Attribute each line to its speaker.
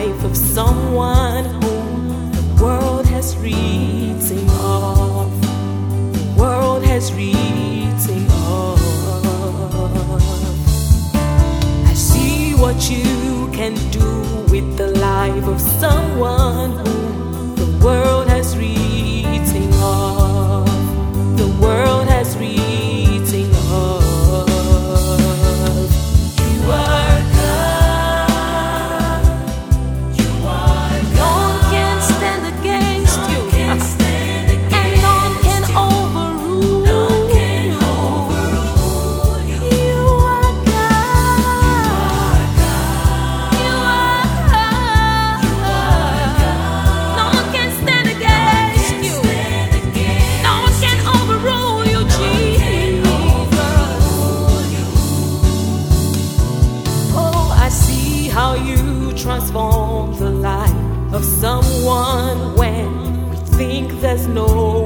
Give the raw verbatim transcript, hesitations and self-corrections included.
Speaker 1: life of someone whom the world has written off. The world has written off. I see what you can do with the life of someone whom the world has written off. The world has written off. You are God. You are God. No one can stand against you.
Speaker 2: Can stand against
Speaker 1: And none can overrule.
Speaker 2: None can overrule you.
Speaker 1: You are God. You are God.
Speaker 2: You are God.
Speaker 1: No one can stand against
Speaker 2: Can
Speaker 1: you.
Speaker 2: stand against
Speaker 1: No one can overrule you, Jesus. Oh, I see how you transform the life of someone when we think there's no